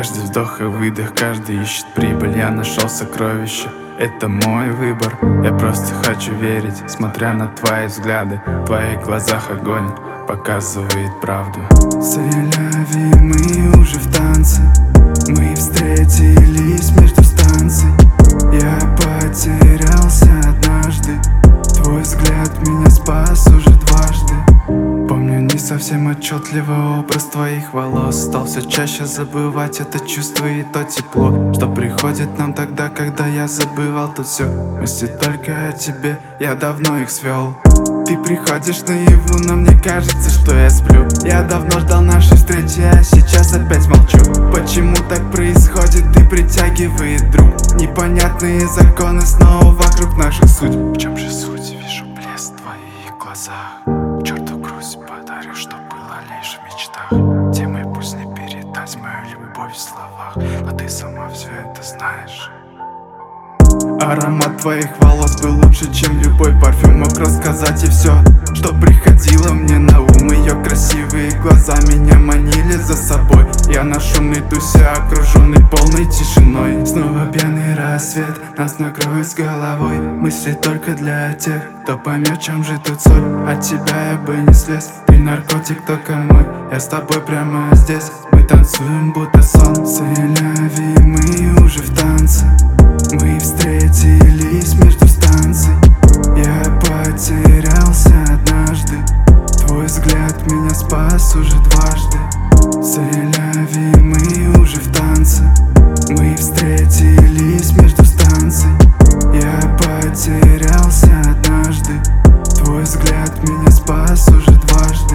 Каждый вдох и выдох, каждый ищет прибыль. Я нашел сокровище, это мой выбор. Я просто хочу верить, смотря на твои взгляды. В твоих глазах огонь показывает правду. Селяви, мы уже в танце. Мы встретились между станций. Я потерялся однажды. Твой взгляд меня спас уже дважды. Помню не совсем отчетливо образ твоих волос. Стал все чаще забывать это чувство и то тепло, что приходит нам тогда, когда я забывал тут все. Мысли только о тебе, я давно их свел. Ты приходишь наяву, но мне кажется, что я сплю. Я давно ждал нашей встречи, а сейчас опять молчу. Почему так происходит, ты притягивает друг. Непонятные законы снова вокруг наших судьб. В чем же суть? Вижу блеск в твоих глазах. Черту грусть подарю, что было лишь в мечтах. Темой пусть не передать мою любовь в словах, но ты сама все это знаешь. Аромат твоих волос был лучше, чем любой парфюм. Мог рассказать и все, что приходило мне на ум. Ее красивые глаза меня манили за собой. Я на шумной тусе, окруженный полной тишиной. Снова пьяный рассвет нас накроет с головой. Мысли только для тех, кто поймет, чем же тут соль. От тебя я бы не слез, ты наркотик только мой. Я с тобой прямо здесь, мы танцуем будто сон. Селяви, мы уже в танце. Мы встретились между станций. Я потерялся однажды. Твой взгляд меня спас уже дважды. Селяви, мы уже в танце. Мы встретились между станций. Я потерялся однажды. Твой взгляд меня спас уже дважды.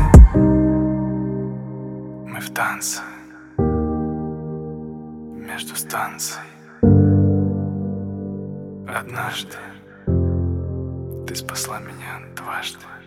Мы в танце между станций. Однажды ты спасла меня дважды.